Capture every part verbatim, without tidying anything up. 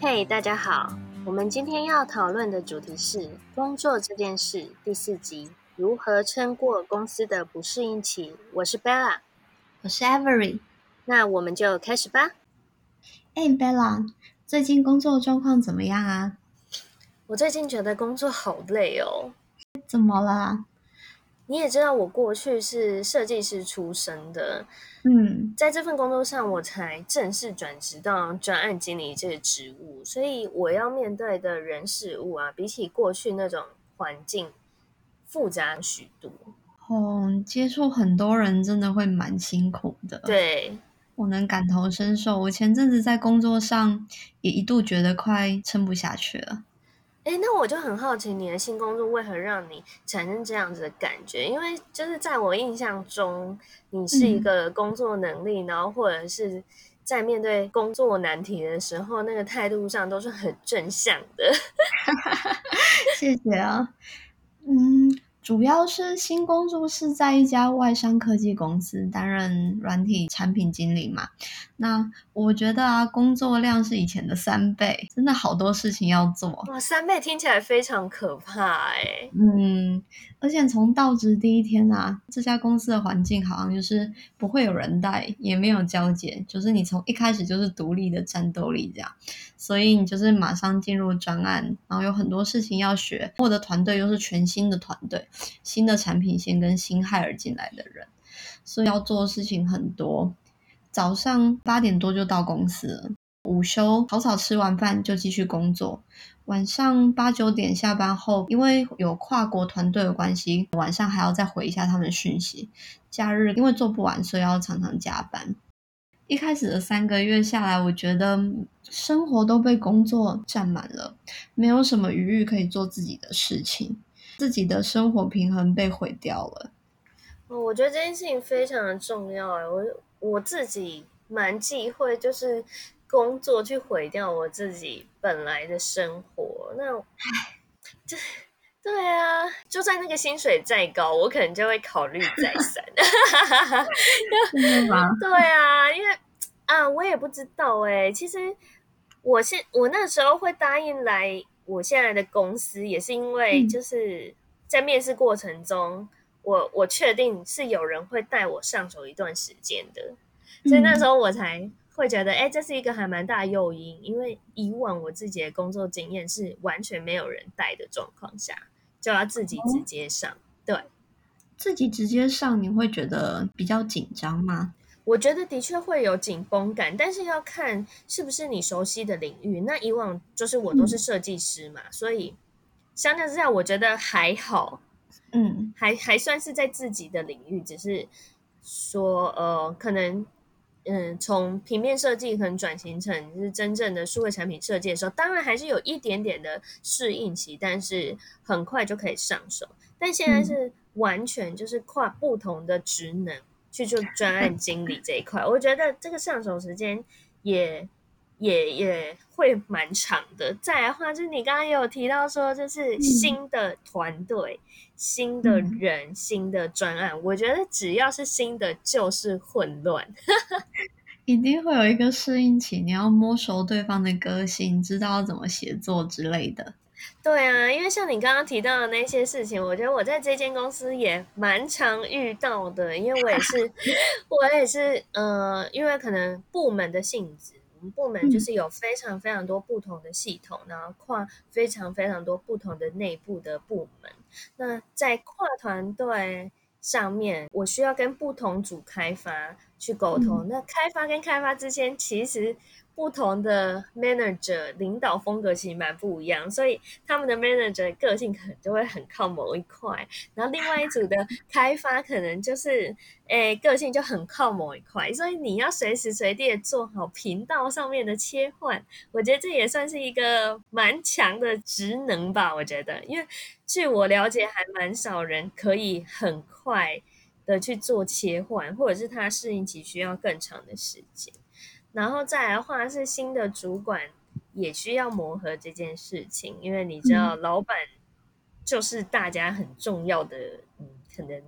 嘿、大家好，我们今天要讨论的主题是工作这件事第四集，如何撑过公司的不适应期。我是 Bella， 我是 Avery。 那我们就开始吧。 哎 Bella， 最近工作状况怎么样啊？ 我最近觉得工作好累哦。 怎么了？ 你也知道我过去是设计师出身的， 嗯， 在这份工作上我才正式转职到专案经理这个职务，所以我要面对的人事物啊，比起过去那种环境复杂许多。 哦，接触很多人真的会蛮辛苦的。 对， 我能感同身受，我前阵子在工作上也一度觉得快撑不下去了。 哎，那我就很好奇，你的新工作为何让你产生这样子的感觉？因为就是在我印象中，你是一嗯， 个工作能力，然后或者是在面对工作难题的时候，那个态度上都是很正向的。 谢谢啊。嗯，主要是新工作是在一家外商科技公司担任软体产品经理嘛。那我觉得啊，工作量是以前的三倍，真的好多事情要做。 哇，三倍听起来非常可怕哎。 嗯，而且从到职第一天啊，这家公司的环境好像就是不会有人带，也没有交接，就是你从一开始就是独立的战斗力这样，所以你就是马上进入专案，然后有很多事情要学。我的团队又是全新的团队，新的产品线跟新海尔进来的人，所以要做的事情很多。早上八点多就到公司了，午休草草吃完饭就继续工作。晚上八九点下班后，因为有跨国团队的关系，晚上还要再回一下他们的讯息。假日因为做不完，所以要常常加班。一开始的三个月下来，我觉得生活都被工作占满了，没有什么余裕可以做自己的事情，自己的生活平衡被毁掉了。 哦，我觉得这件事情非常的重要哎，我我自己蛮忌讳，就是工作去毁掉我自己本来的生活。那这对啊，就算那个薪水再高，我可能就会考虑再三。 真的吗？ 对啊，因为啊，我也不知道哎、其实我现我那时候会答应来我现在的公司，也是因为嗯就是在面试过程中，我我确定是有人会带我上手一段时间的，所以那时嗯候我才会觉得，哎，这是一个还蛮大的诱因。因为以往我自己的工作经验是完全没有人带的状况下，就要自己直哦， 接上。对， 自己直接上，你会觉得比较紧张吗？ 我觉得的确会有紧绷感，但是要看是不是你熟悉的领域。那以往就是我都是嗯设计师嘛，所以相较之下，我觉得还好， 嗯还还算是在自己的领域，只是说呃，可能嗯，从平面设计可能转型成就是真正的数位产品设计的时候，当然还是有一点点的适应期，但是很快就可以上手。但现在嗯。 是完全就是跨不同的职能去做专案经理这一块，我觉得这个上手时间也也也会蛮长的。再来的话，就是你刚刚也有提到说，就是嗯新的团队、新的嗯， 人、新的专案，我觉得只要是新的就是混乱。 一定会有一个适应期，你要摸熟对方的个性，知道要怎么协作之类的。 对啊，因为像你刚刚提到的那些事情，我觉得我在这间公司也蛮常遇到的，因为我也是，我也是，呃，因为可能部门的性质，我们部门就嗯是有非常非常多不同的系统，然后跨非常非常多不同的内部的部门。那在跨团队上面，我需要跟不同组开发去沟嗯通。那开发跟开发之间，其实不同的 manager 领导风格其实蛮不一样，所以他们的 manager 个性可能就会很靠某一块，然后另外一组的开发可能就是诶个性就很靠某一块，所以你要随时随地的做好频道上面的切换。我觉得这也算是一个蛮强的职能吧，我觉得，因为据我了解，还蛮少人可以很快的去做切换，或者是他适应期需要更长的时间。然后再来的话是新的主管也需要磨合这件事情，因为你知道嗯老板就是大家很重要的，嗯，可能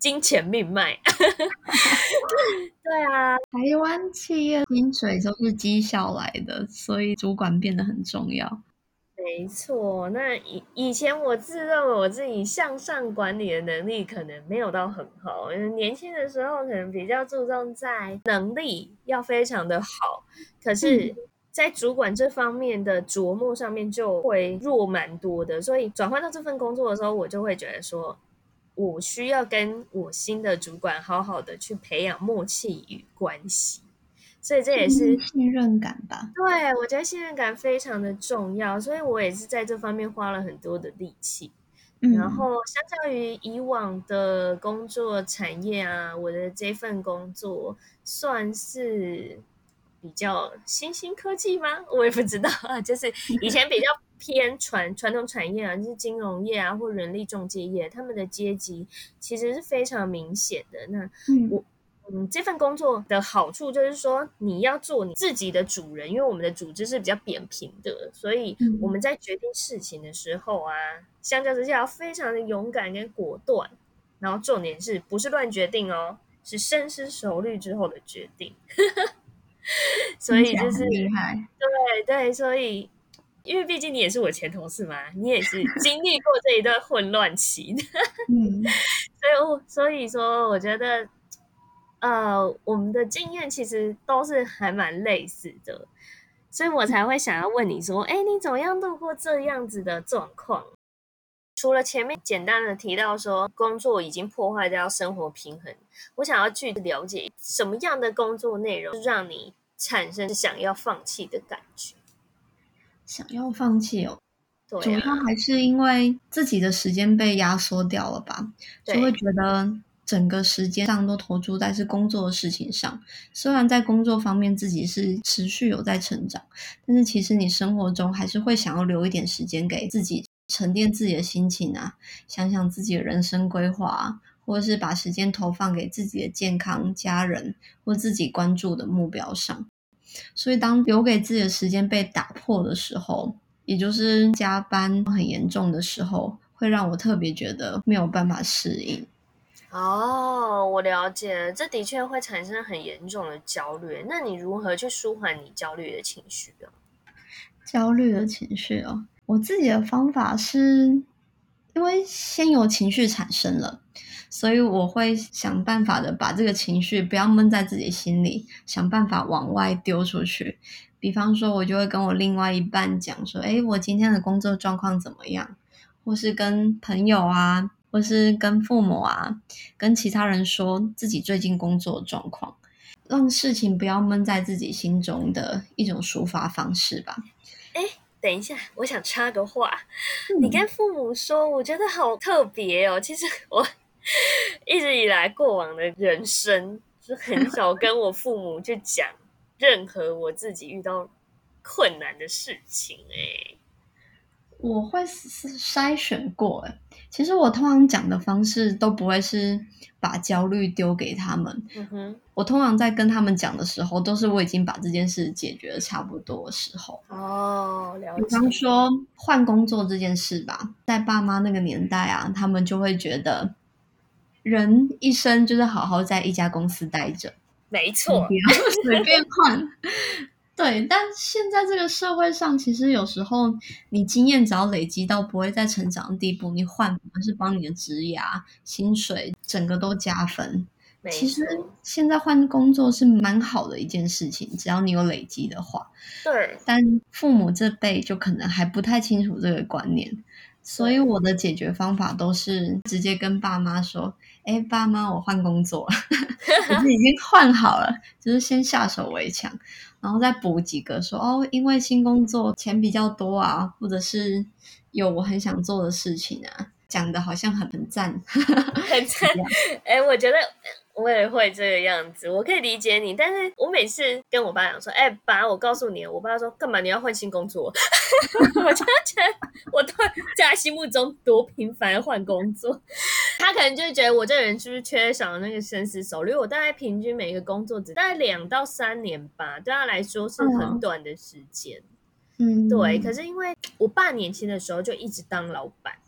金钱命脉。对啊， 台湾企业薪水都是绩效来的，所以主管变得很重要。 没错。那以以前我自认为我自己向上管理的能力可能没有到很好，因为年轻的时候可能比较注重在能力要非常的好，可是嗯， 在主管这方面的琢磨上面就会弱蛮多的，所以转换到这份工作的时候，我就会觉得说，我需要跟我新的主管好好的去培养默契与关系，所以这也是信任感吧。 对，我觉得信任感非常的重要，所以我也是在这方面花了很多的力气。然嗯， 后相较于以往的工作产业啊，我的这份工作算是比较新兴科技吗？我也不知道啊，就是以前比较偏传传统产业啊，就是金融业啊或人力中介业，他们的阶级其实是非常明显的。那嗯， 我嗯，这份工作的好处就是说，你要做你自己的主人，因为我们的组织是比较扁平的，所以我嗯， 们在决定事情的时候啊，相较之下要非常的勇敢跟果断，然后重点是不是乱决定哦，是深思熟虑之后的决定。所听起以就是来很厉害。 对对，所以因为毕竟你也是我前同事嘛，你也是经历过这一段混乱期的， 嗯， 所以我所以说我觉得。呃，我们的经验其实都是还蛮类似的，所以我才会想要问你说，哎，你怎么样度过这样子的状况？除了前面简单的提到说工作已经破坏掉生活平衡，我想要具体了解什么样的工作内容让你产生想要放弃的感觉？ 想要放弃哦，主要对啊， 还是因为自己的时间被压缩掉了吧，就会对， 觉得整个时间上都投注在是工作的事情上。虽然在工作方面自己是持续有在成长，但是其实你生活中还是会想要留一点时间给自己，沉淀自己的心情啊，想想自己的人生规划啊，或者是把时间投放给自己的健康、家人或自己关注的目标上。所以当留给自己的时间被打破的时候，也就是加班很严重的时候，会让我特别觉得没有办法适应。 哦，我了解了，这的确会产生很严重的焦虑。那你如何去舒缓你焦虑的情绪啊？ 焦虑的情绪哦，我自己的方法是，因为先有情绪产生了，所以我会想办法的把这个情绪不要闷在自己心里，想办法往外丢出去。比方说，我就会跟我另外一半讲说，诶，我今天的工作状况怎么样？或是跟朋友啊，或是跟父母啊，跟其他人说自己最近工作的状况，让事情不要闷在自己心中的一种抒发方式吧。 哎，等一下，我想插个话。你嗯， 跟父母说，我觉得好特别哦。其实我一直以来过往的人生，就很少跟我父母去讲任何我自己遇到困难的事情。哎， 我会筛选过诶，其实我通常讲的方式都不会是把焦虑丢给他们， 嗯哼， 我通常在跟他们讲的时候，都是我已经把这件事解决的差不多的时候。 哦，了比方解。 说换工作这件事吧，在爸妈那个年代啊，他们就会觉得人一生就是好好在一家公司待着， 没错， 你不要随便换。对，但现在这个社会上，其实有时候你经验只要累积到不会再成长的地步，你换反而是帮你的职涯、薪水整个都加分。其实没错， 现在换工作是蛮好的一件事情，只要你有累积的话。 对但父母这辈就可能还不太清楚这个观念，所以对， 我的解决方法都是直接跟爸妈说：“哎，爸妈，我换工作了，我是已经换好了，就是先下手为强。”然后再补几个说哦，因为新工作钱比较多啊，或者是有我很想做的事情啊，讲的好像很很赞很赞。 一样。 哎，我觉得我也会这个样子，我可以理解你，但是我每次跟我爸讲说，哎，爸，我告诉你，我爸说干嘛你要换新工作？我就觉得我都在他心目中多频繁的换工作，他可能就觉得我这个人是不是缺少那个深思熟虑？我大概平均每一个工作只大概两到三年吧，对他来说是很嗯短的时间。对，可嗯是因为我爸年轻的时候就一直当老板。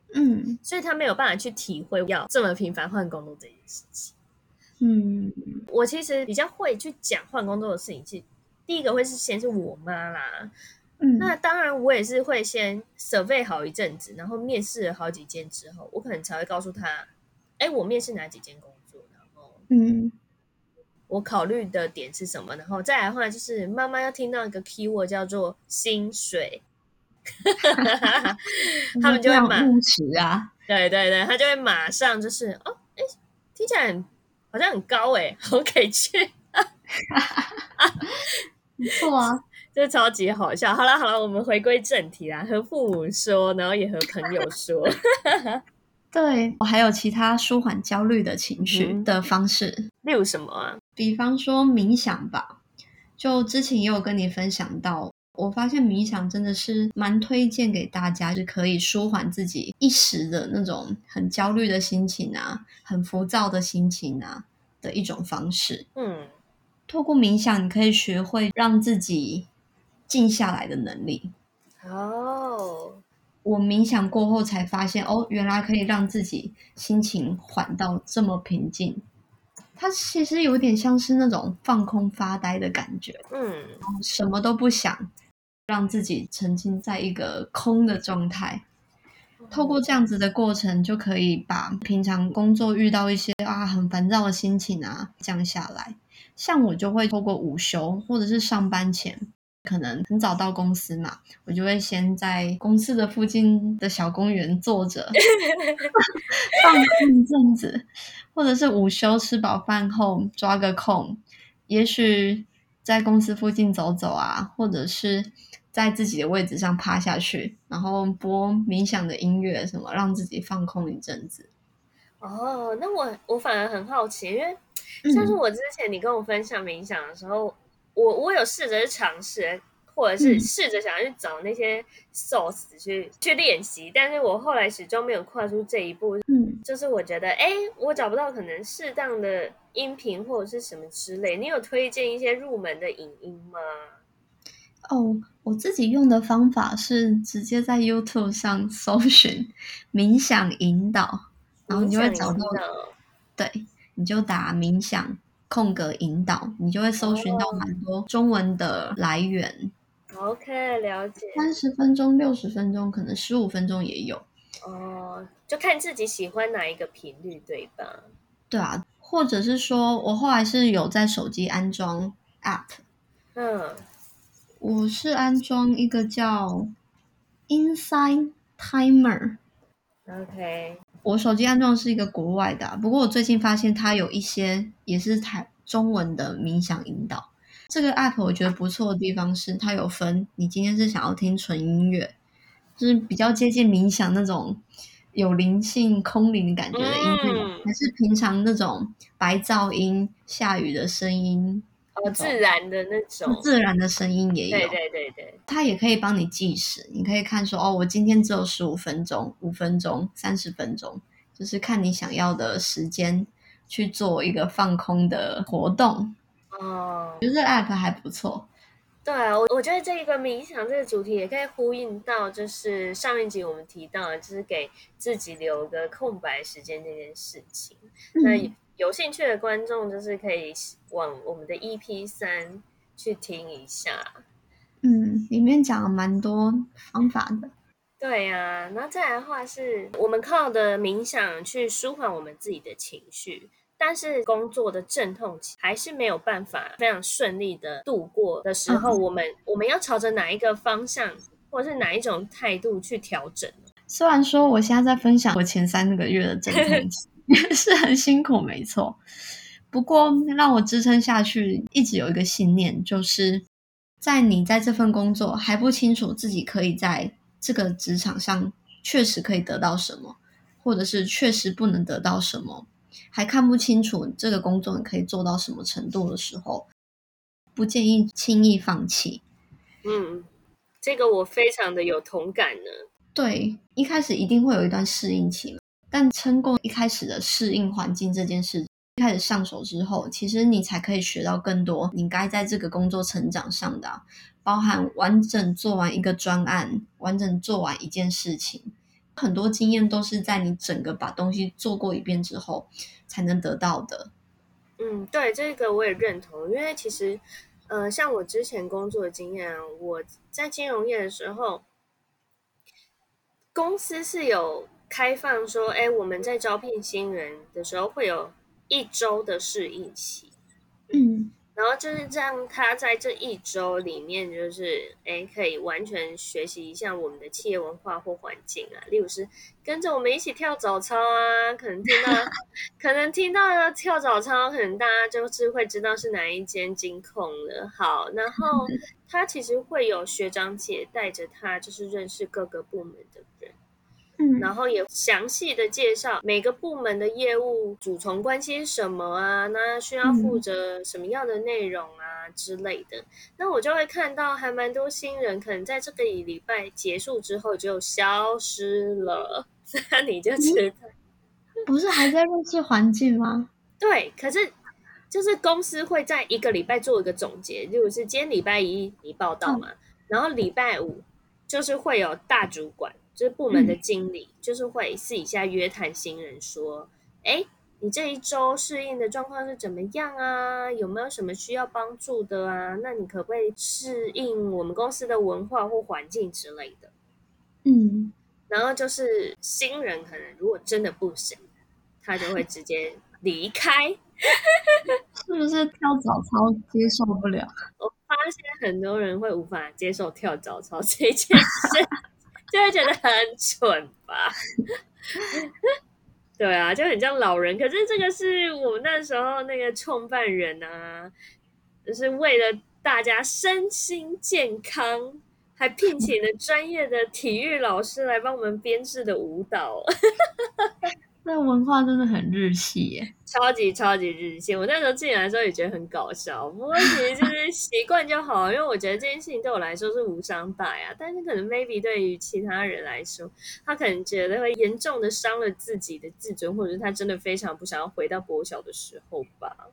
嗯所以他没有办法去体会要这么频繁换工作这件事情。 嗯我其实比较会去讲换工作的事情，其实第一个会是先是我妈啦，那嗯当然我也是会先 survey 好一阵子，然后面试了好几间之后，我可能才会告诉他，哎，我面试哪几间工作，然后嗯， 我考虑的点是什么，然后再来的话就是妈妈要听到一个 keyword 叫做薪水， 我他们非常们就会马， 务实啊。 对对对，他就会马上就是哦，哎，听起来很好像很高哎，好可以去， 不错啊。 这超级好笑。好了好了，我们回归正题啦，和父母说，然后也和朋友说。 对，我还有其他舒缓焦虑的情绪嗯， 的方式， 例如什么啊？ 比方说冥想吧。就之前也有跟你分享到，我发现冥想真的是蛮推荐给大家，是可以舒缓自己一时的那种很焦虑的心情啊，很浮躁的心情啊的一种方式。 嗯， 透过冥想，你可以学会让自己静下来的能力。 哦， 我冥想过后才发现，哦，原来可以让自己心情缓到这么平静。它其实有点像是那种放空发呆的感觉， 嗯， 什么都不想，让自己沉浸在一个空的状态。透过这样子的过程，就可以把平常工作遇到一些啊很烦躁的心情啊降下来。像我就会透过午休或者是上班前，可能很早到公司嘛，我就会先在公司的附近的小公园坐着放空一阵子，或者是午休吃饱饭后抓个空，也许在公司附近走走啊，或者是在自己的位置上趴下去，然后播冥想的音乐什么，让自己放空一阵子。 哦，那我我反而很好奇，因为像是嗯我之前你跟我分享冥想的时候，我我有试着去尝试，或者是嗯试着想要去找那些 source 去去练习，但是我后来始终没有跨出这一步。 嗯。 就是我觉得，哎，我找不到可能适当的音频或者是什么之类，你有推荐一些入门的影音吗？ 哦，我自己用的方法是直接在 YouTube 上搜寻冥想引导，然后冥你就会找到， 想引导。 对，你就打冥想空格引导，你就会搜寻到哦蛮多中文的来源， ，OK，了解。 三十分钟、六十分钟，可能十五分钟也有。 哦，就看自己喜欢哪一个频率，对吧？ 对啊，或者是说我后来是有在手机安装 App， 嗯我是安装一个叫 Inside Timer。 ，OK， 我手机安装的是一个国外的啊，不过我最近发现它有一些也是台中文的冥想引导。这个 app 我觉得不错的地方是，它有分你今天是想要听纯音乐，就是比较接近冥想那种有灵性、空灵感觉的音乐， 嗯， 还是平常那种白噪音、下雨的声音哦， 那种自然的那种， 自然的声音也有。 对对对对， 它也可以帮你计时，你可以看说哦，我今天只有十五分钟、五分钟、三十分钟，就是看你想要的时间去做一个放空的活动。 哦， 我觉得这个 app 还不错。 对啊，我我觉得这一个冥想这个主题也可以呼应到，就是上一集我们提到的，就是给自己留个空白时间这件事情。那嗯有兴趣的观众就是可以往我们的 E P 三去听一下。 嗯，里面讲了蛮多方法的。 对呀、然后再来的话是我们靠的冥想去舒缓我们自己的情绪，但是工作的阵痛期还是没有办法非常顺利的度过的时候， 嗯， 我们我们要朝着哪一个方向或者是哪一种态度去调整呢？ 虽然说我现在在分享我前三个月的阵痛期，是很辛苦，没错。不过让我支撑下去，一直有一个信念，就是在你在这份工作还不清楚自己可以在这个职场上确实可以得到什么，或者是确实不能得到什么，还看不清楚这个工作你可以做到什么程度的时候，不建议轻易放弃。 嗯，这个我非常的有同感呢。 对，一开始一定会有一段适应期嘛，但撑过一开始的适应环境这件事，一开始上手之后，其实你才可以学到更多你该在这个工作成长上的啊，包含完整做完一个专案，完整做完一件事情， 很多经验都是在你整个把东西做过一遍之后才能得到的。 嗯，对，这个我也认同，因为其实，呃，像我之前工作的经验啊，我在金融业的时候，公司是有开放说，哎，我们在招聘新人的时候会有一周的适应期。 嗯， 然后就是让他在这一周里面，就是哎，可以完全学习一下我们的企业文化或环境啊，例如是跟着我们一起跳早操啊，可能听到，可能听到跳早操，可能大家就是会知道是哪一间金控了。好，然后他其实会有学长姐带着他，就是认识各个部门的人。然嗯后也详细的介绍每个部门的业务主从关系是什么啊，那需要负嗯， 责什么样的内容啊之类的。那我就会看到还蛮多新人可能在这个礼拜结束之后就消失了，那你就知道。 不是还在认识环境吗？ 对，可是就是公司会在一个礼拜做一个总结，例如是今天礼拜一你报道嗯嘛，然后礼拜五就是会有大主管，就是部门的嗯经理，就是会私底下约谈新人说，哎，你这一周适应的状况是怎么样啊？有没有什么需要帮助的啊？那你可不可以适应我们公司的文化或环境之类的？ 嗯， 然后就是新人可能如果真的不行，他就会直接离开。 是不是跳早操接受不了？ 我发现很多人会无法接受跳早操这件事，就会觉得很蠢吧？对啊，就很像老人。可是这个是我们那时候那个创办人啊，就是为了大家身心健康，还聘请了专业的体育老师来帮我们编制的舞蹈。 那文化真的很日系耶。 超级超级日系，我那时候进来的时候也觉得很搞笑，不过其实就是习惯就好，因为我觉得这件事情对我来说是无伤大雅，但是可能 maybe 对于其他人来说，他可能觉得会严重的伤了自己的自尊，或者是他真的非常不想要回到国小的时候吧。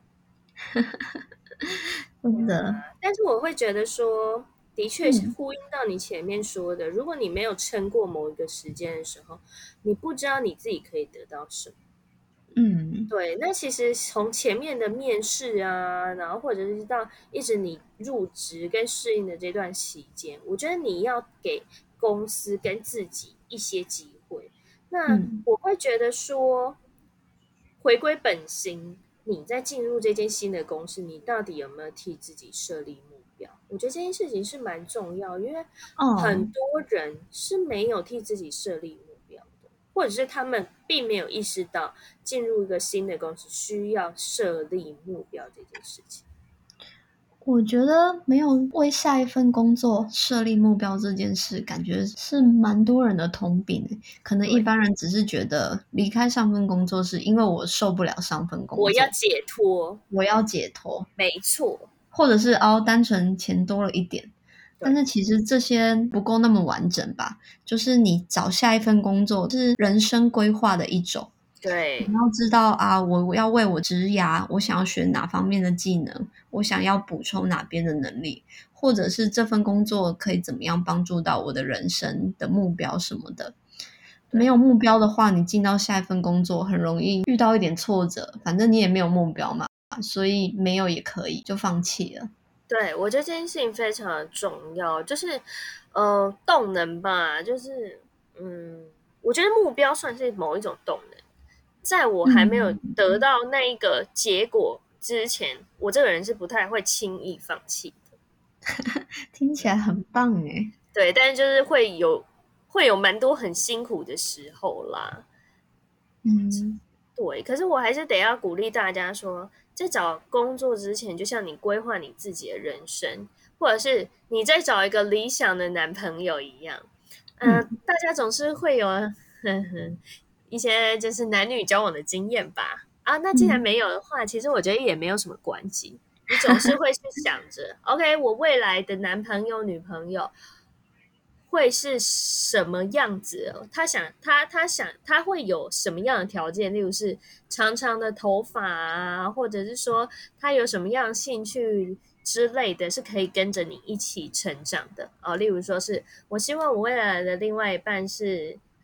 真的。 但是我会觉得说，的确是嗯呼应到你前面说的，如果你没有撑过某一个时间的时候，你不知道你自己可以得到什么。 嗯对，那其实从前面的面试啊，然后或者是到一直你入职跟适应的这段期间，我觉得你要给公司跟自己一些机会。那嗯， 我会觉得说，回归本心，你在进入这间新的公司，你到底有没有替自己设立目标？我觉得这件事情是蛮重要，因为很哦， 多人是没有替自己设立目标的，或者是他们并没有意识到进入一个新的公司需要设立目标这件事情。 我觉得没有为下一份工作设立目标这件事，感觉是蛮多人的通病诶。可能一对， 般人只是觉得离开上份工作是因为我受不了上份工作， 我要解脱， 我要解脱， 没错， 或者是哦，单纯钱多了一点。但对是其实这些不够那么完整吧？就是你找下一份工作是人生规划的一种。你对要知道啊，我我要为我职涯，我想要学哪方面的技能，我想要补充哪边的能力，或者是这份工作可以怎么样帮助到我的人生的目标什么的。没对有目标的话，你进到下一份工作很容易遇到一点挫折，反正你也没有目标嘛，所以没有也可以，就放弃了。 对，我觉得这件事情非常的重要，就是呃动能吧，就是嗯，我觉得目标算是某一种动能。在我还没有嗯， 得到那一个结果之前，我这个人是不太会轻易放弃的。 听起来很棒诶。 对，但是就是会有会有蛮多很辛苦的时候啦。 嗯对，可是我还是得要鼓励大家说，在找工作之前，就像你规划你自己的人生，或者是你在找一个理想的男朋友一样，嗯、呃， 嗯大家总是会有呵呵一些就是男女交往的经验吧。啊，那既然嗯没有的话，其实我觉得也没有什么关系。你总是会去想着，OK，我未来的男朋友、女朋友会是什么样子哦？他想，他他想，他会有什么样的条件？例如是长长的头发啊，或者是说他有什么样的兴趣之类的，是可以跟着你一起成长的哦。例如说是我希望我未来的另外一半是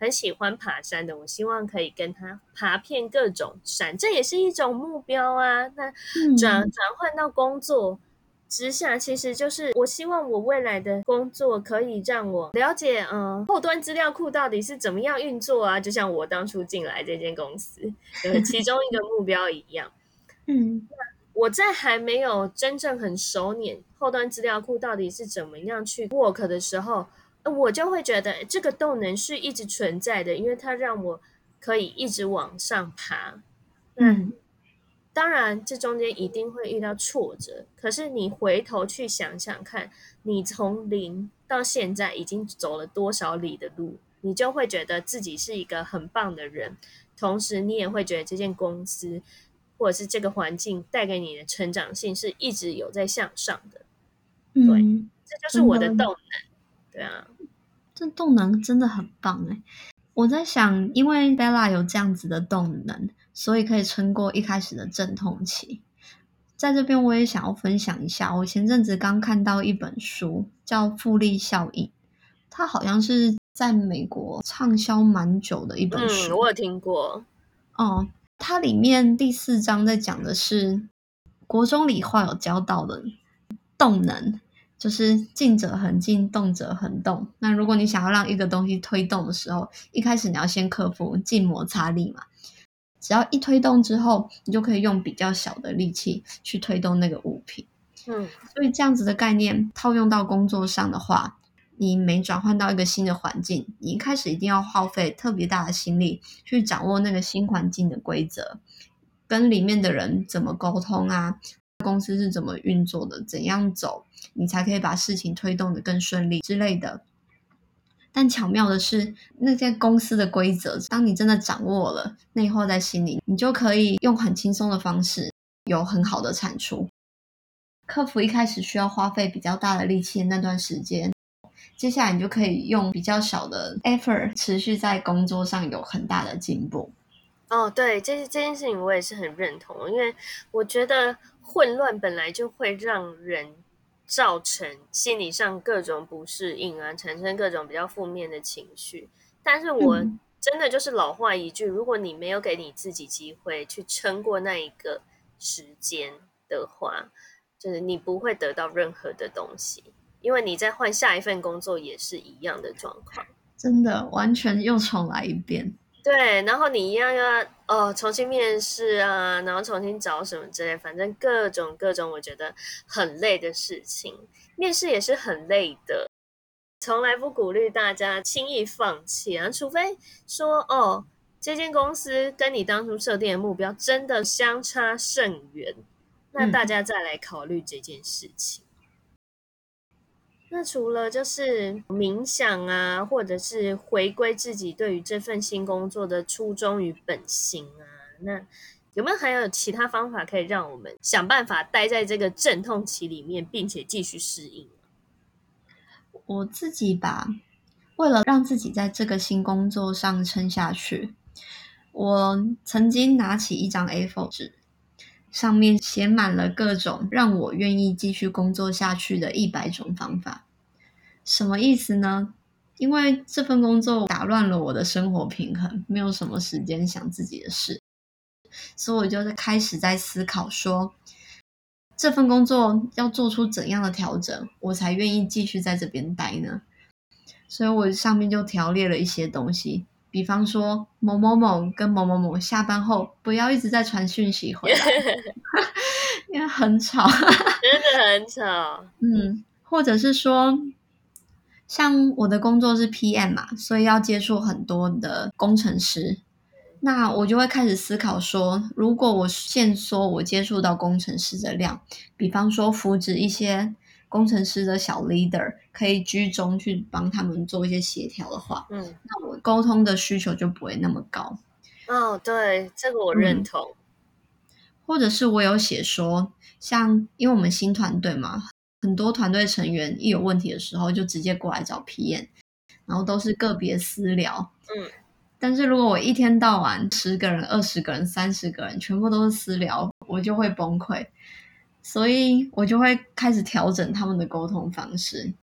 很喜欢爬山的，我希望可以跟他爬遍各种山，这也是一种目标啊。那转嗯转换到工作之下，其实就是我希望我未来的工作可以让我了解，嗯、呃，后端资料库到底是怎么样运作啊，就像我当初进来这间公司的其中一个目标一样。 嗯我在还没有真正很熟稔后端资料库到底是怎么样去 work 的时候，我就会觉得这个动能是一直存在的，因为它让我可以一直往上爬。那嗯当然，这中间一定会遇到挫折，可是你回头去想想看，你从零到现在已经走了多少里的路，你就会觉得自己是一个很棒的人，同时你也会觉得这间公司或者是这个环境带给你的成长性是一直有在向上的。对， 嗯， 这就是真的， 我的动能。对啊， 这动能真的很棒哎！我在想，因为 Bella 有这样子的动能，所以可以撑过一开始的阵痛期。在这边我也想要分享一下，我前阵子刚看到一本书，叫《复利效应》，它好像是在美国畅销蛮久的一本嗯， 书。 我有听过。 哦，它里面第四章在讲的是国中理化有教到的动能，就是静者恒静，动者恒动。那如果你想要让一个东西推动的时候，一开始你要先克服静摩擦力嘛。只要一推动之后，你就可以用比较小的力气去推动那个物品。 嗯， 所以这样子的概念套用到工作上的话，你每转换到一个新的环境，你一开始一定要耗费特别大的心力去掌握那个新环境的规则，跟里面的人怎么沟通啊，公司是怎么运作的，怎样走，你才可以把事情推动得更顺利之类的。但巧妙的是，那些公司的规则，当你真的掌握了，内化在心里，你就可以用很轻松的方式有很好的产出。克服一开始需要花费比较大的力气的那段时间，接下来你就可以用比较小的 effort 持续在工作上有很大的进步。 哦，对，这这件事情我也是很认同，因为我觉得混乱本来就会让人造成心理上各种不适应啊，产生各种比较负面的情绪。但是我嗯真的就是老话一句，如果你没有给你自己机会去撑过那一个时间的话，就是你不会得到任何的东西，因为你在换下一份工作也是一样的状况。 真的完全又重来一遍。 对，然后你一样要哦重新面试啊，然后重新找什么之类，反正各种各种我觉得很累的事情，面试也是很累的，从来不鼓励大家轻易放弃啊，除非说哦这间公司跟你当初设定的目标真的相差甚远，那大嗯家再来考虑这件事情。那除了就是冥想啊，或者是回归自己对于这份新工作的初衷与本心啊，那有没有还有其他方法可以让我们想办法待在这个阵痛期里面，并且继续适应？ 我自己吧，为了让自己在这个新工作上撑下去，我曾经拿起一张 A 四 纸，上面写满了各种让我愿意继续工作下去的一百种方法。什么意思呢？因为这份工作打乱了我的生活平衡，没有什么时间想自己的事，所以我就开始在思考说，这份工作要做出怎样的调整，我才愿意继续在这边待呢？所以我上面就条列了一些东西，比方说某某某跟某某某下班后不要一直在传讯息回来，因为很吵。 真的很吵。 嗯，或者是说，像我的工作是 P M 嘛，所以要接触很多的工程师。那我就会开始思考说，如果我限缩我接触到工程师的量，比方说扶植一些工程师的小 leader，可以居中去帮他们做一些协调的话， 嗯， 那我沟通的需求就不会那么高。 哦，对，这个我认嗯， 同。 或者是我有写说，像因为我们新团队嘛，很多团队成员一有问题的时候，就直接过来找 P M， 然后都是个别私聊。 嗯， 但是如果我一天到晚十个人、二十个人、三十个人全部都是私聊，我就会崩溃。所以我就会开始调整他们的沟通方式，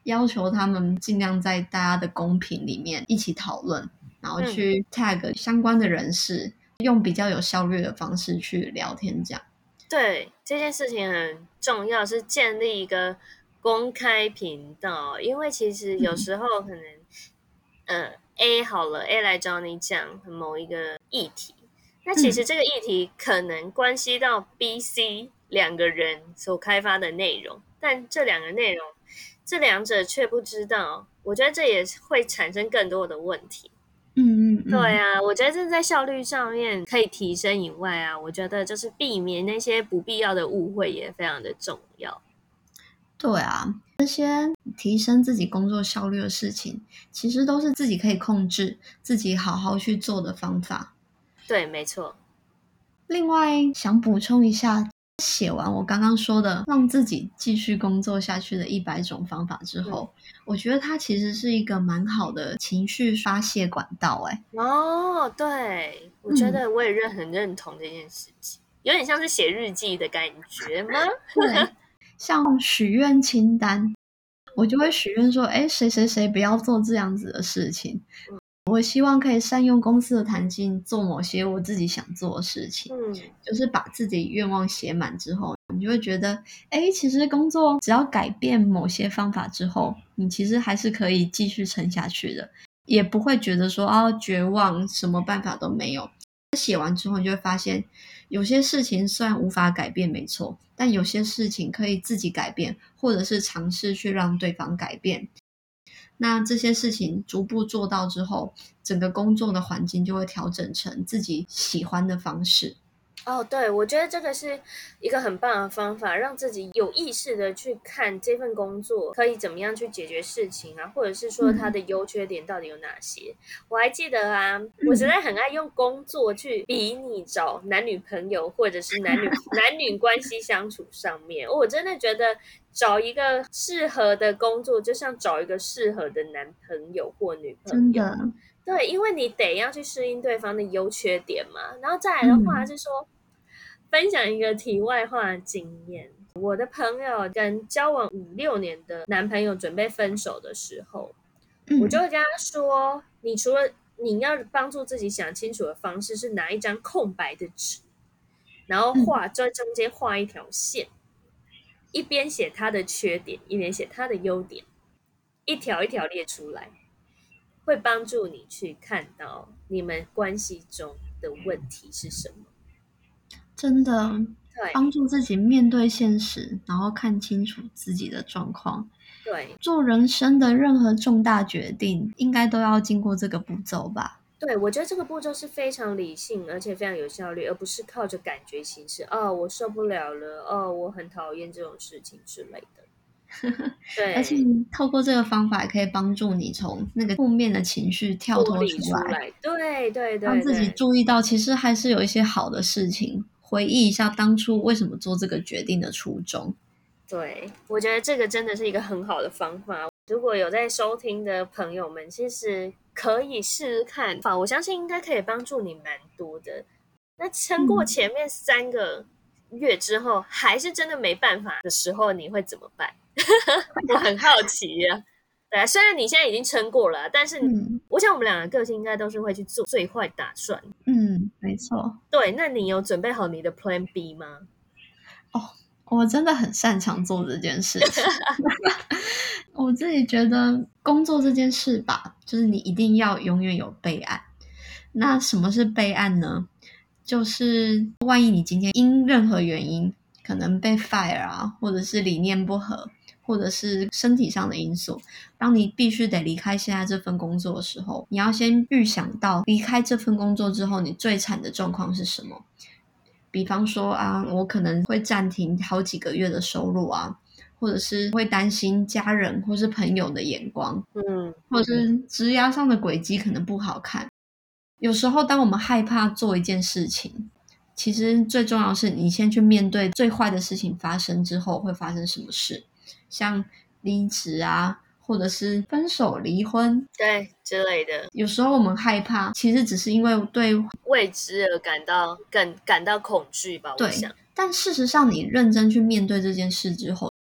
要求他们尽量在大家的公屏里面一起讨论，然后去 tag 相关的人士，嗯，用比较有效率的方式去聊天这样。 对，这件事情很重要，是建立一个公开频道，因为其实有时候可能，嗯、呃 A 好了 A 来找你讲某一个议题，那其实这个议题可能关系到 B、C 两个人所开发的内容，但这两个内容这两者却不知道，我觉得这也会产生更多的问题。 嗯嗯嗯， 对啊，我觉得这在效率上面可以提升以外啊，我觉得就是避免那些不必要的误会也非常的重要。 对啊，这些提升自己工作效率的事情，其实都是自己可以控制、自己好好去做的方法。 对，没错。 另外想补充一下，写完我刚刚说的让自己继续工作下去的一百种方法之后，嗯，我觉得它其实是一个蛮好的情绪发泄管道。欸， 哦，对，我觉得我也认很认同这件事情，嗯，有点像是写日记的感觉吗？ 对，像许愿清单，我就会许愿说，诶，谁谁谁不要做这样子的事情。嗯，我希望可以善用公司的弹性，做某些我自己想做的事情。嗯，就是把自己愿望写满之后，你就会觉得，诶，其实工作只要改变某些方法之后，你其实还是可以继续撑下去的，也不会觉得说啊绝望，什么办法都没有。写完之后，你就会发现，有些事情虽然无法改变，没错，但有些事情可以自己改变，或者是尝试去让对方改变。那这些事情逐步做到之后，整个工作的环境就会调整成自己喜欢的方式。 哦，对，我觉得这个是一个很棒的方法，让自己有意识的去看这份工作可以怎么样去解决事情啊，或者是说它的优缺点到底有哪些。嗯，我还记得啊，我实在很爱用工作去比拟找男女朋友或者是男女男女关系相处上面，我真的觉得找一个适合的工作就像找一个适合的男朋友或女朋友。 真的， 对，因为你得要去适应对方的优缺点嘛。然后再来的话是说，嗯，分享一个题外话的经验，我的朋友跟交往五六年的男朋友准备分手的时候，嗯，我就会跟他说，你除了你要帮助自己想清楚的方式是拿一张空白的纸，然后画在中间画一条线，一边写他的缺点，一边写他的优点，一条一条列出来，会帮助你去看到你们关系中的问题是什么。 真的对， 帮助自己面对现实，然后看清楚自己的状况。 对， 做人生的任何重大决定，应该都要经过这个步骤吧。 对，我觉得这个步骤是非常理性，而且非常有效率，而不是靠着感觉行事。哦，我受不了了，哦，我很讨厌这种事情之类的。对， 而且透过这个方法，也可以帮助你从那个负面的情绪跳脱出来， 出来对对对， 让自己注意到，其实还是有一些好的事情，回忆一下当初为什么做这个决定的初衷。 对，我觉得这个真的是一个很好的方法。如果有在收听的朋友们，其实可以试试看，我相信应该可以帮助你蛮多的。那撑过前面三个月之后，嗯，还是真的没办法的时候，你会怎么办？我很好奇啊。对啊，虽然你现在已经撑过了，但是，嗯，我想我们两个个性应该都是会去做最坏打算。 嗯，没错。 对，那你有准备好你的 Plan B 吗？ 哦，我真的很擅长做这件事情。我自己觉得工作这件事吧，就是你一定要永远有备案。那什么是备案呢？就是万一你今天因任何原因可能被 fire 啊，或者是理念不合，或者是身体上的因素，当你必须得离开现在这份工作的时候，你要先预想到离开这份工作之后你最惨的状况是什么。比方说啊，我可能会暂停好几个月的收入啊，或者是会担心家人或是朋友的眼光，嗯，或者是职涯上的轨迹可能不好看。有时候当我们害怕做一件事情，其实最重要的是你先去面对最坏的事情发生之后会发生什么事，像离职啊，或者是分手离婚， 对之类的。 有时候我们害怕其实只是因为对未知而感到更感到恐惧吧，我想。 但事实上你认真去面对这件事之后，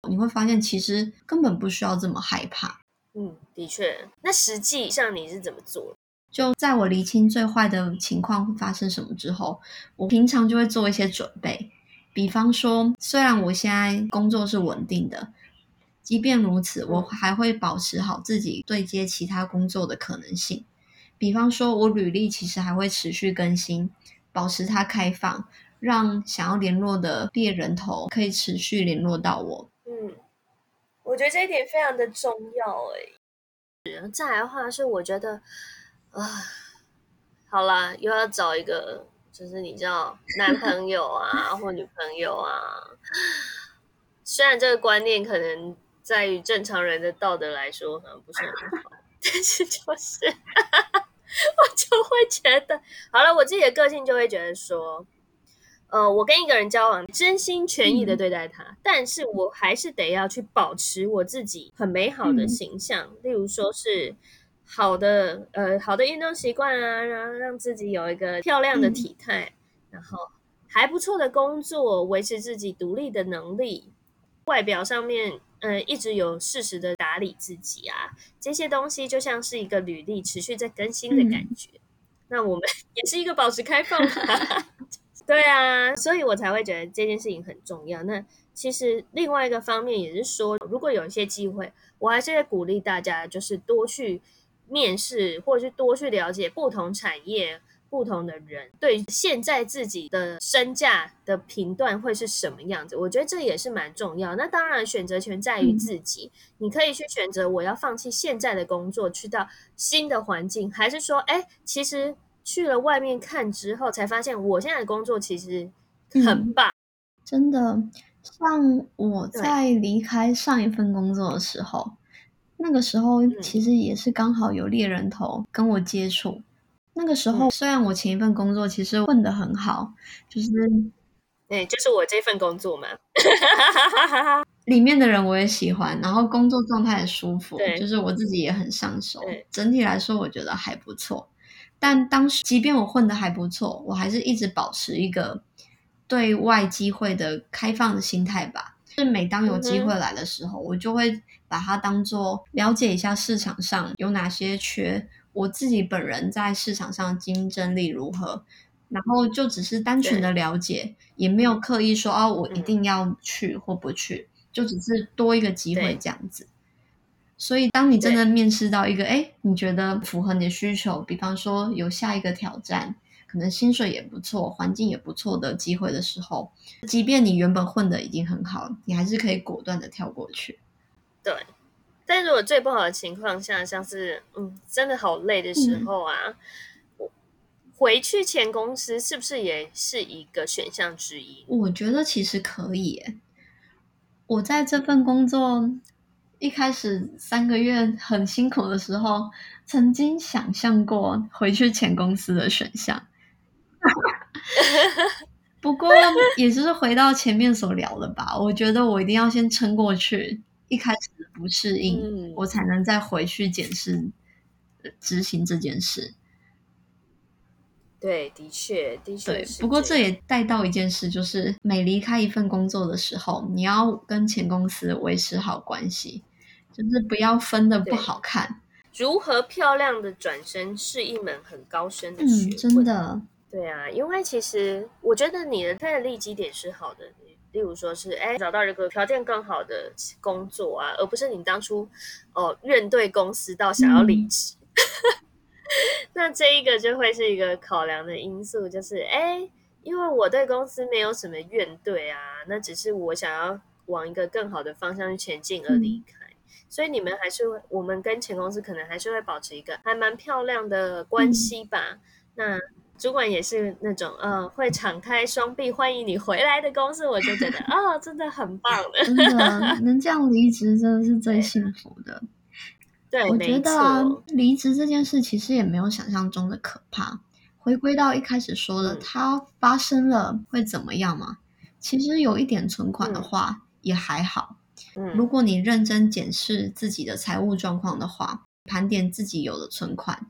你会发现其实根本不需要这么害怕。 嗯，的确。那实际上你是怎么做的？ 就在我厘清最坏的情况会发生什么之后，我平常就会做一些准备。比方说，虽然我现在工作是稳定的，即便如此，我还会保持好自己对接其他工作的可能性。比方说，我履历其实还会持续更新，保持它开放，让想要联络的猎人头可以持续联络到我。 嗯，我觉得这一点非常的重要诶。再来的话是我觉得啊，好啦，又要找一个就是你知道男朋友啊或女朋友啊，虽然这个观念可能在于正常人的道德来说可能不是很好，但是就是我就会觉得，好了，我自己的个性就会觉得说，呃，我跟一个人交往，真心全意的对待他，嗯、但是我还是得要去保持我自己很美好的形象，嗯、例如说是好的呃好的运动习惯啊，然后让自己有一个漂亮的体态，嗯、然后还不错的工作，维持自己独立的能力，外表上面呃一直有适时的打理自己啊，这些东西就像是一个履历持续在更新的感觉。嗯、那我们也是一个保持开放嘛。对啊，所以我才会觉得这件事情很重要。那其实另外一个方面也是说，如果有一些机会，我还是会鼓励大家，就是多去面试，或者是多去了解不同产业、不同的人对现在自己的身价的评断会是什么样子。我觉得这也是蛮重要。那当然，选择权在于自己，嗯、你可以去选择我要放弃现在的工作，去到新的环境，还是说，哎，其实去了外面看之后，才发现我现在的工作其实很棒。嗯、 真的，像我在离开上一份工作的时候，那个时候其实也是刚好有猎人头跟我接触。嗯、那个时候、嗯、虽然我前一份工作其实混得很好，就是对，就是我这份工作嘛。 里面的人我也喜欢，然后工作状态很舒服，就是我自己也很上手，整体来说我觉得还不错。但当时即便我混得还不错，我还是一直保持一个对外机会的开放的心态吧。就是每当有机会来的时候，嗯、我就会把它当作了解一下市场上有哪些缺，我自己本人在市场上竞争力如何，然后就只是单纯的了解，也没有刻意说哦，我一定要去或不去，嗯、就只是多一个机会这样子。所以当你真的面试到一个诶你觉得符合你的需求，比方说有下一个挑战，可能薪水也不错，环境也不错的机会的时候，即便你原本混得已经很好，你还是可以果断的跳过去。 对，但如果最不好的情况下，像是嗯真的好累的时候啊，嗯、回去前公司是不是也是一个选项之一？ 我觉得其实可以耶。我在这份工作一开始三个月很辛苦的时候，曾经想象过回去前公司的选项。不过也就是回到前面所聊的吧，我觉得我一定要先撑过去一开始的不适应，嗯、我才能再回去检视执行这件事。 对，的确，的确是。 对，不过这也带到一件事，就是每离开一份工作的时候，你要跟前公司维持好关系，就是不要分的不好看。 如何漂亮的转身是一门很高深的学问。 嗯，真的。 对啊，因为其实我觉得你的他的利基点是好的，例如说是哎找到一个条件更好的工作啊，而不是你当初哦怨对公司到想要离职。嗯那这一个就会是一个考量的因素，就是哎，因为我对公司没有什么怨怼啊，那只是我想要往一个更好的方向去前进而离开，嗯、所以你们还是会，我们跟前公司可能还是会保持一个还蛮漂亮的关系吧。嗯、那主管也是那种呃会敞开双臂欢迎你回来的公司，我就觉得哦，真的很棒的， 真的能这样离职真的是最幸福的。 对， 我觉得啊，离职这件事其实也没有想象中的可怕。回归到一开始说的，嗯、它发生了会怎么样嘛？其实有一点存款的话，嗯、也还好。嗯、如果你认真检视自己的财务状况的话，盘点自己有的存款，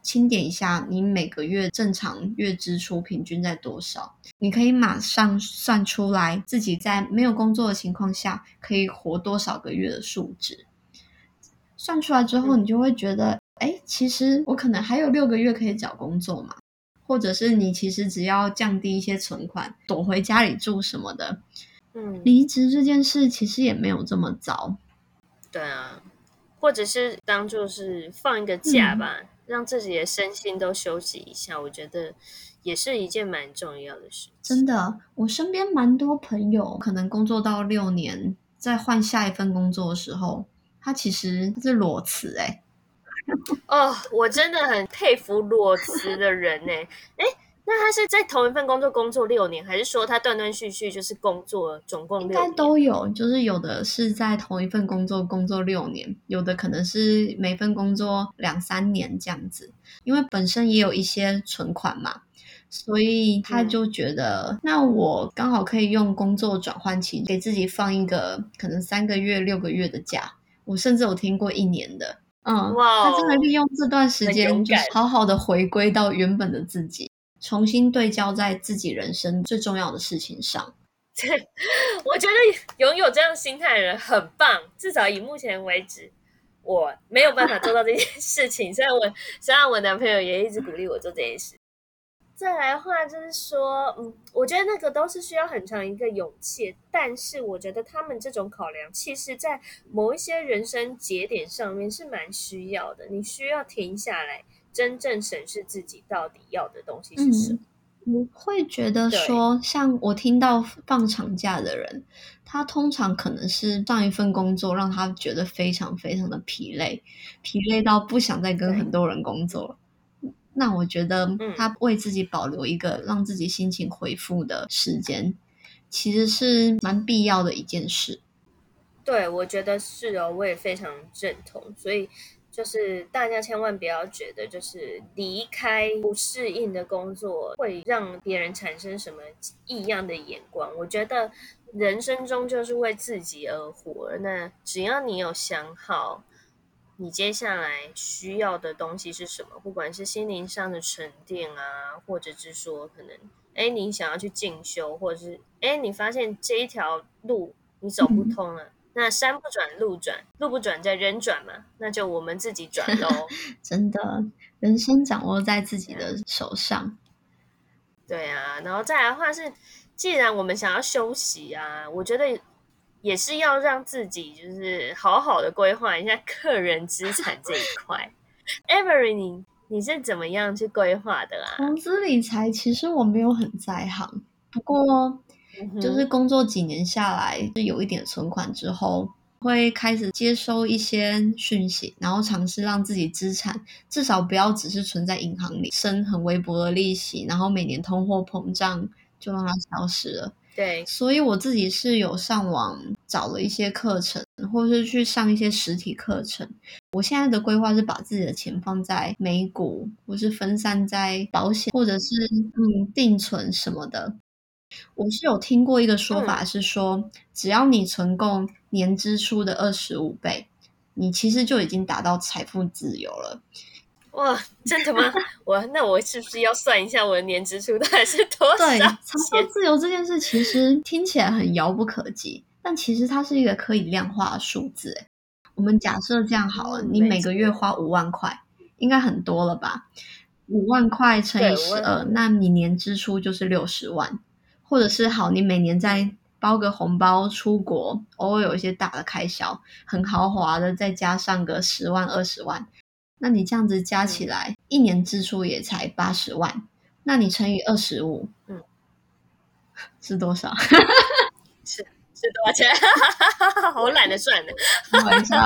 清点一下你每个月正常月支出平均在多少，你可以马上算出来自己在没有工作的情况下可以活多少个月的数值。算出来之后，你就会觉得哎，其实我可能还有六个月可以找工作嘛，或者是你其实只要降低一些存款，躲回家里住什么的， 嗯， 离职这件事其实也没有这么糟。 对啊，或者是当做是放一个假吧， 嗯， 让自己的身心都休息一下，我觉得也是一件蛮重要的事情。 真的，我身边蛮多朋友可能工作到六年，在换下一份工作的时候，他其实是裸辞哎、 哦，我真的很佩服裸辞的人呢。哎，那他是在同一份工作工作六年，还是说他断断续续就是工作总共应该六年？ 都有，就是有的是在同一份工作工作六年，有的可能是每份工作两三年这样子，因为本身也有一些存款嘛，所以他嗯， 就觉得，那我刚好可以用工作转换期给自己放一个可能三个月、六个月的假，我甚至有听过一年的。嗯， 哇他真的哦， 利用这段时很勇敢。 间，就是好好的回归到原本的自己，重新对焦在自己人生最重要的事情上。 我觉得拥有这样心态的人很棒，至少以目前为止，我没有办法做到这件事情。虽然我虽然我男朋友也一直鼓励我做这件事。再来的话就是说，嗯，我觉得那个都是需要很长一个勇气，但是我觉得他们这种考量，其实在某一些人生节点上面是蛮需要的。你需要停下来，真正审视自己到底要的东西是什么。 嗯，我会觉得对说，像我听到放长假的人，他通常可能是上一份工作让他觉得非常非常的疲累，疲累到不想再跟对， 很多人工作了。那我觉得嗯。 他为自己保留一个让自己心情恢复的时间，其实是蛮必要的一件事。 对，我觉得是哦，我也非常认同。所以就是大家千万不要觉得，就是离开不适应的工作会让别人产生什么异样的眼光。我觉得人生中就是为自己而活，那只要你有想好你接下来需要的东西是什么，不管是心灵上的沉淀啊，或者是说可能哎你想要去进修，或者是哎你发现这一条路你走不嗯， 通了。那山不转路转，路不转再人转嘛，那就我们自己转喽。 真的，人生掌握在自己的手上。 对啊，然后再来的话是，既然我们想要休息啊，我觉得也是要让自己就是好好的规划一下个人资产这一块。Avery，你你是怎么样去规划的啊？ 投资理财其实我没有很在行，不过嗯哼， 就是工作几年下来，是有一点存款之后，会开始接收一些讯息，然后尝试让自己资产至少不要只是存在银行里，生很微薄的利息，然后每年通货膨胀就让它消失了。 对， 所以我自己是有上网找了一些课程，或是去上一些实体课程。我现在的规划是把自己的钱放在美股，或是分散在保险，或者是嗯定存什么的。我是有听过一个说法嗯， 是说，只要你存够年支出的二十五倍，你其实就已经达到财富自由了。 哇，真的吗？我那我是不是要算一下我的年支出到底是多对， 少财富钱？ 自由这件事其实听起来很遥不可及，但其实它是一个可以量化的数字。诶我们假设这样好了， 嗯， 你每个没错， 月花五万块，应该很多了吧？五万块乘以对，我十二，那你年支出就是六十万。或者是好，你每年嗯再包个红包出国，偶尔有一些大的开销，很豪华的，再加上个十万、二十万，那你这样子加起嗯来，一年支出也才八十万，那你乘以二十五嗯， 是多少？ 是是多少钱？好懒得算的， 开玩笑，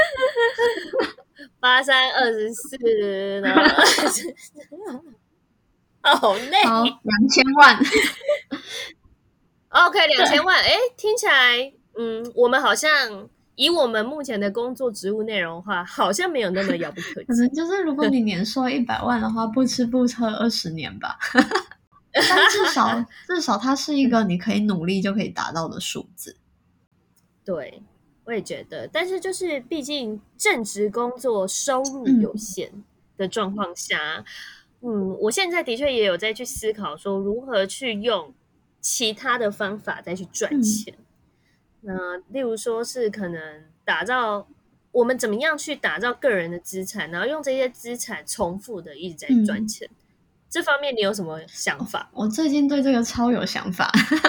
八三二十四，然后二十，好好， 累。 两千万。 OK，两千对， 万，哎，听起来，嗯，我们好像以我们目前的工作职务内容的话，好像没有那么遥不可及。 可能就是如果你年收一百万的话，不吃不喝二十年吧。但至少至少它是一个你可以努力就可以达到的数字。 对，我也觉得，但是就是毕竟正职工作收入有嗯， 限， 的状况下，嗯，我现在的确也有在去思考说如何去用其他的方法再去赚嗯钱。那例如说是可能打造我们怎么样去打造个人的资产，然后用这些资产重复的一直在赚嗯， 钱。这方面你有什么想法吗？ 我最近对这个超有想法。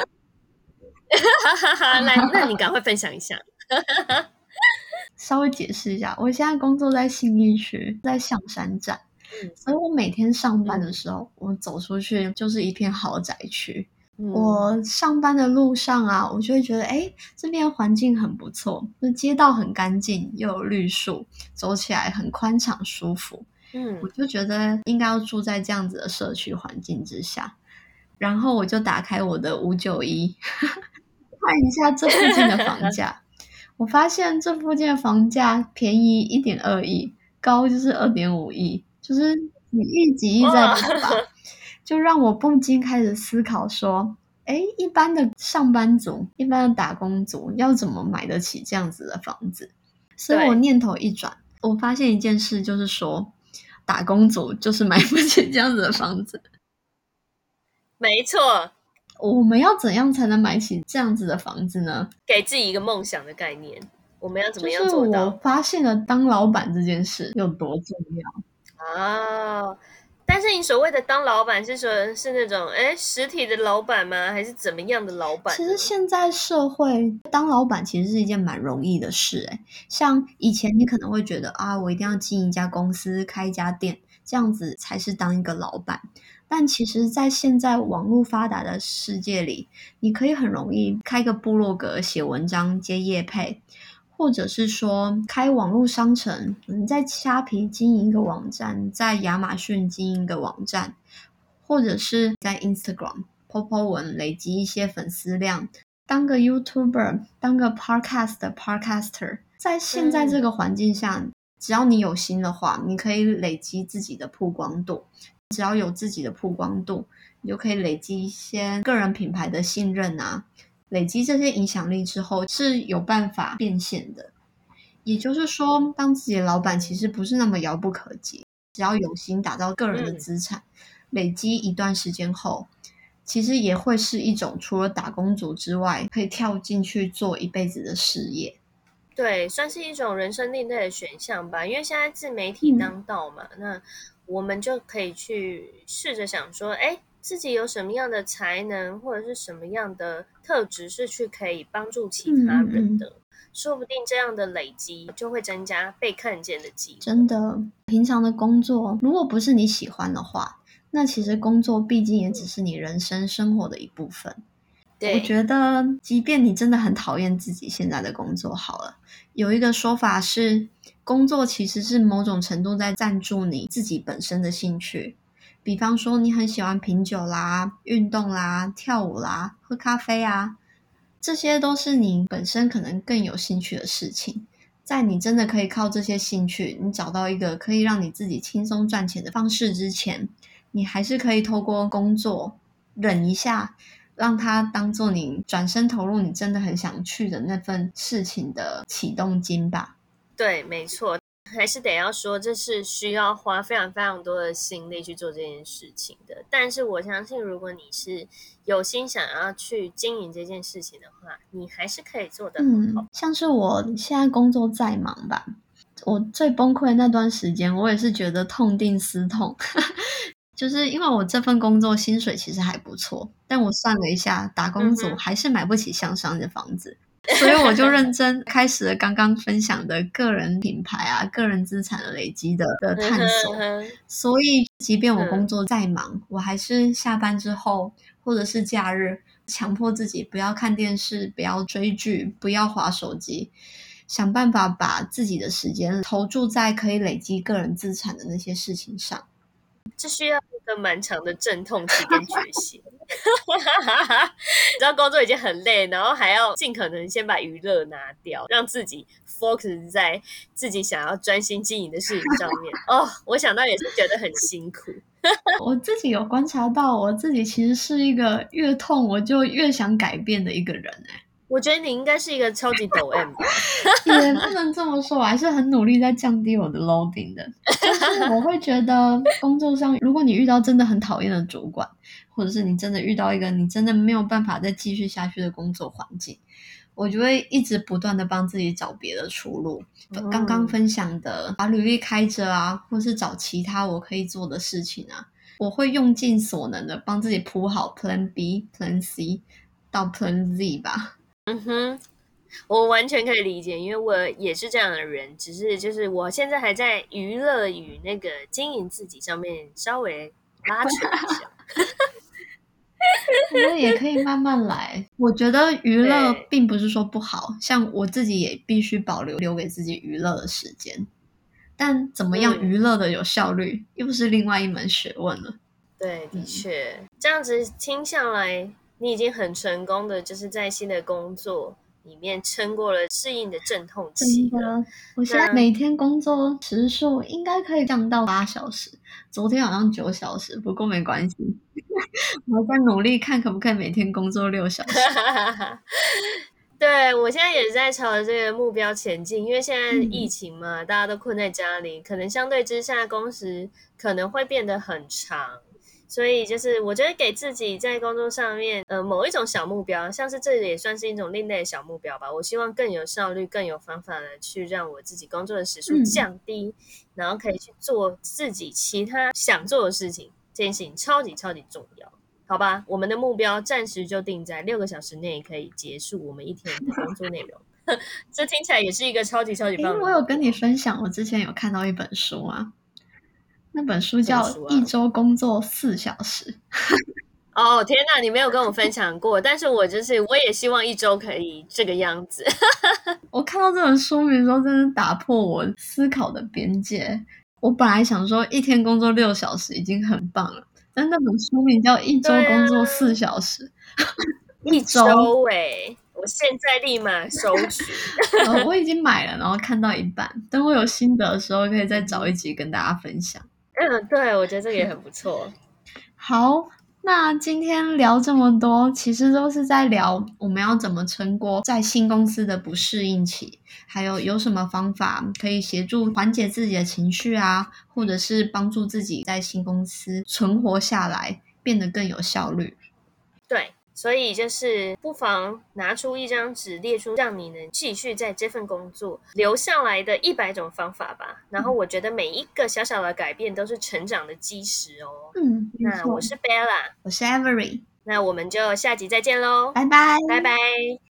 来，那你赶快分享一下。 稍微解释一下，我现在工作在信义区，在象山站， 嗯所以我每天上班的嗯时候，我走出去就是一片豪宅区。 嗯我上班的路上啊，我就会觉得，诶，这边环境很不错，就街道很干净，又有绿树，走起来很宽敞舒服。我嗯， 就觉得应该要住在这样子的社区环境之下。然后我就打开我的五九一，看一下这附近的房价。我发现这附近的房价便宜一点二亿，高就是二点五亿，就是几亿几亿在哇， 跑吧，就让我不禁开始思考说，诶，一般的上班族，一般的打工族要怎么买得起这样子的房子？所以我对， 念头一转，我发现一件事，就是说，打工族就是买不起这样子的房子。 没错， 我们要怎样才能买起这样子的房子呢？ 给自己一个梦想的概念，我们要怎么样就是我做到发现了当老板这件事有多重要。 啊？但是你所谓的当老板是说是那种哎实体的老板吗？还是怎么样的老板其呢？ 实现在社会当老板其实是一件蛮容易的事诶，像以前你可能会觉得啊，我一定要经营一家公司，开一家店，这样子才是当一个老板。但其实在现在网络发达的世界里，你可以很容易开个部落格写文章接业配，或者是说开网络商城，你在虾皮经营一个网站，在亚马逊经营一个网站，或者是在 Instagram po po 文累积一些粉丝量，当个 YouTuber， 当个 Podcast 的 Podcaster。在现在这嗯， 个环境下，只要你有心的话，你可以累积自己的曝光度。只要有自己的曝光度，你就可以累积一些个人品牌的信任啊，累积这些影响力之后是有办法变现的。也就是说，当自己的老板其实不是那么遥不可及，只要有心打造个人的嗯， 资产，累积一段时间后，其实也会是一种除了打工族之外，可以跳进去做一辈子的事业。 对，算是一种人生另类的选项吧。因为现在自媒体嗯当道嘛，那我们就可以去试着想说，哎，自己有什么样的才能，或者是什么样的特质是去可以帮助其嗯他嗯嗯。 人的，说不定这样的累积就会增加被看见的机会。 真的，平常的工作如果不是你喜欢的话，那其实工作毕竟也只是你人生生活的一部分。我对， 觉得，即便你真的很讨厌自己现在的工作好了，有一个说法是，工作其实是某种程度在赞助你自己本身的兴趣。比方说，你很喜欢品酒啦、运动啦、跳舞啦、喝咖啡啊，这些都是你本身可能更有兴趣的事情。在你真的可以靠这些兴趣，你找到一个可以让你自己轻松赚钱的方式之前，你还是可以透过工作忍一下，让它当做你转身投入你真的很想去的那份事情的启动金吧。 对，没错，还是得要说，这是需要花非常非常多的心力去做这件事情的。但是我相信，如果你是有心想要去经营这件事情的话，你还是可以做得很好。 嗯，像是我现在工作再忙吧，我最崩溃的那段时间，我也是觉得痛定思痛。就是因为我这份工作薪水其实还不错，但我算了一下，打工族嗯哼， 还是买不起象山的房子，所以我就认真开始了刚刚分享的个人品牌啊、个人资产的累积的的嗯哼， 探索。 嗯哼， 所以，即便我工嗯， 作再忙，我还是下班之后或者是假日，强迫自己不要看电视，不要追剧，不要滑手机，想办法把自己的时间投注在可以累积个人资产的那些事情上。 这需要一个蛮长的阵痛期跟决心。你知道工作已经很累，然后还要尽可能先把娱乐拿掉，让自己 focus 在自己想要专心经营的事情上面。哦，我想到也是觉得很辛苦。 我自己有观察到，我自己其实是一个越痛我就越想改变的一个人欸。 我觉得你应该是一个超级抖 M 吧。 也不能这么说，我还是很努力在降低我的 loading 的。 就是我会觉得工作上，如果你遇到真的很讨厌的主管，或者是你真的遇到一个你真的没有办法再继续下去的工作环境，我就会一直不断的帮自己找别的出路。 嗯刚刚分享的把履历开着啊，或是找其他我可以做的事情啊，我会用尽所能的帮自己铺好 Plan B、Plan C 到 Plan Z 吧。 嗯哼，我完全可以理解，因为我也是这样的人，只是就是我现在还在娱乐与那个经营自己上面稍微拉扯一下。 我觉得也可以慢慢来。我觉得娱乐对并不是说不好，像我自己也必须保留留给自己娱乐的时间。但怎么样嗯娱乐的有效率，又是另外一门学问了。 对，的嗯， 确，这样子听下来，你已经很成功的，就是在新的工作里面撑过了适应的阵痛真期了。 的，我现在那每天工作时数应该可以降到八小时，昨天好像九小时，不过没关系，我在努力看可不可以每天工作六小时。 对，我现在也是在朝着这个目标前进，因为现在疫嗯情嘛，大家都困在家里，可能相对之下工时可能会变得很长，所以就是我觉得给自己在工作上面，呃，某一种小目标，像是这也算是一种另类的小目标吧。我希望更有效率、更有方法的去让我自己工作的时数嗯， 降低，然后可以去做自己其他想做的事情，这件事情超级超级重要。好吧，我们的目标暂时就定在六个小时内可以结束我们一天的工作内容。这听起来也是一个超级超级诶， 棒的我有跟你目标。 分享，我之前有看到一本书啊，那本书什么叫书啊？ 《一周工作四小时》。 哦，天哪，你没有跟我分享过，但是我就是我也希望一周可以这个样子。 我看到这本书名的时候，真的打破我思考的边界。我本来想说一天工作六小时已经很棒了，但那本书名叫《一周对啊， 工作四小时》，一一周， 周诶，我现在立马收取。 呃，我已经买了，然后看到一半，等我有心得的时候，可以再找一嗯哼， 集跟大家分享。 嗯，对，我觉得这个也很不错。 好，那今天聊这么多，其实都是在聊我们要怎么撑过在新公司的不适应期，还有有什么方法可以协助缓解自己的情绪啊，或者是帮助自己在新公司存活下来，变得更有效率。 对，所以就是不妨拿出一张纸，列出让你能继续在这份工作留下来的一百种方法吧。然后我觉得每一个小小的改变都是成长的基石哦。 嗯，没错。 那我是 Bella， 我是 Avery， 那我们就下集再见喽， 拜拜。 拜拜。